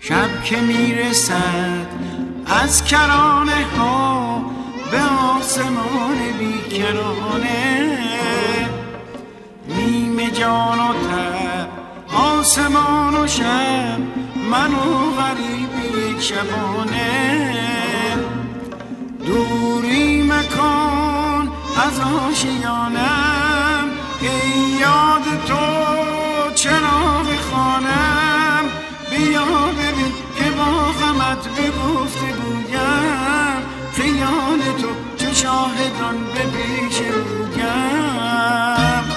شب که میرسد از کرانه ها به آسمان بیکرانه، نیمه جان و تب آسمان و شب، من و غریب یک شبانه. دوری مکان از آشیانم، ای یاد تو چراغ خانم. بیا ببین که با غمت به گفتگویم، خیال تو چو شاهدان به پیش رویم.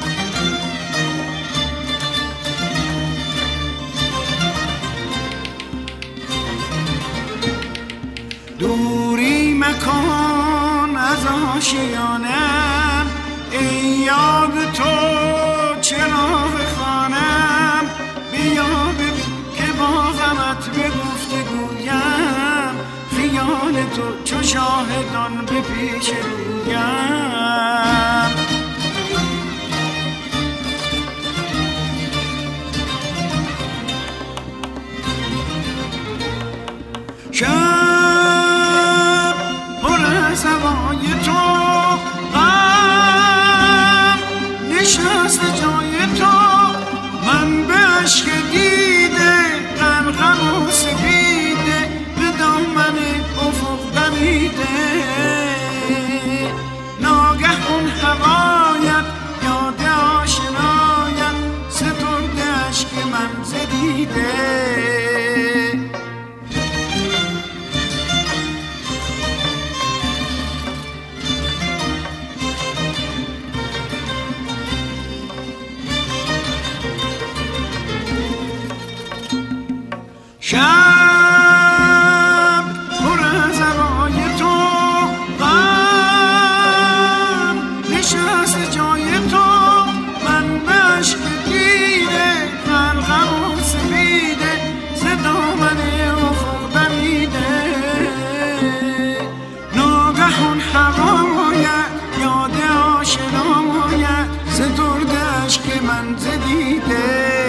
دوری مکان از آشیانم، ای یاد تو چراغ خانم. بیا ببین که با غمت به گفتگویم، خیال تو چو شاهدان به پیش رویم. شب پر از هوای تو، غم نشست جای تو، من به عشق دیده غرقم و سپیده، به دامن افق دمیده. ناگه اون هوایت یاد آشنایت، سترده عشق من زدیده. شب پر از هوای تو، غم نشست جای تو، من به عشق دیده غرقم و سپیده، ز دامن افق دمیده. ناگه اون هوایت یاد آشنایت، سترده عشق من زدیده.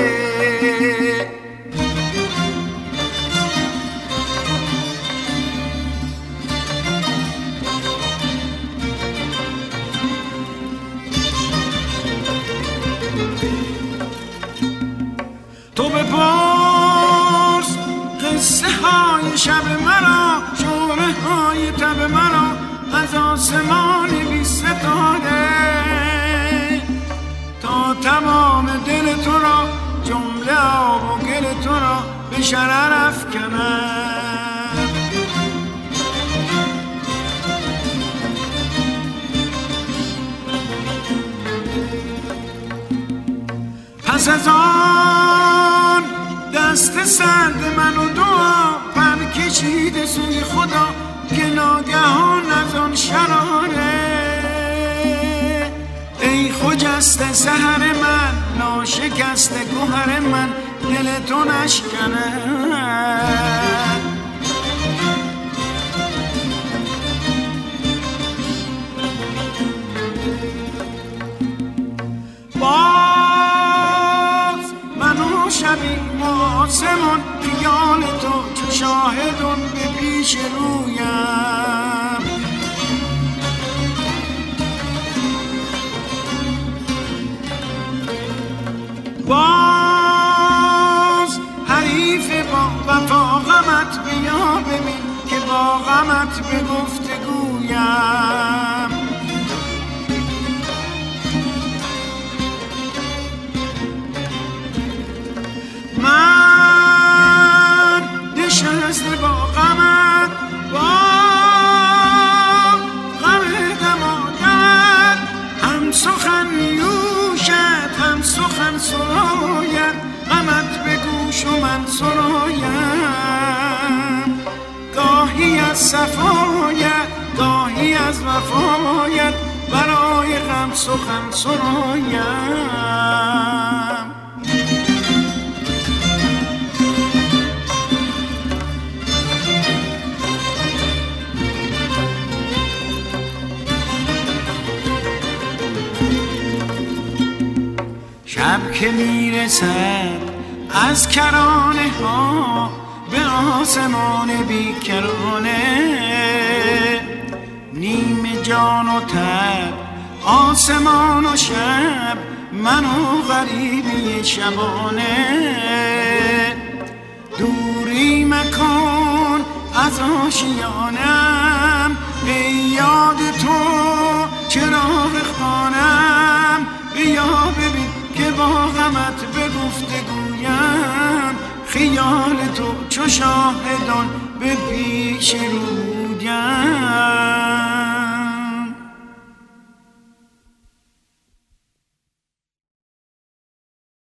تو بپرس قصه های شب مرا، شعله های تب مرا از آسمان بی ستاره، تا تمام دل تو را جمله آب و گل تو را به شرر افکنم. پس از آن دست سرد من و دعا پر کشیده سوی خدا، که ناگهان از آن شراره. ای خجسته سحر من، ناشکسته گوهر من، دل تو نشکنه. شبیم و آسمان، خیال تو چو شاهدون به پیش رویم. باز حریف با وفا غمت، بیا ببین که با غمت به گفتگویم. من نشست با غمت، با غم دمادت، هم سخن نیوشد هم سخن سراید، غمت به گوش و من سرایم. گاهی از صفایت گاهی از وفایت، برای غم سخن سرایم. شب که میرسد از کرانه ها به آسمان بیکرانه، نیمه جان و تب آسمان و شب، من و غریبی شبانه. دوری مکن از آشیانم، ای یاد تو چراغ خانم. بیا ببین که با غمت به گفتگویم، خیال تو چو شاهدان به پیش رویم.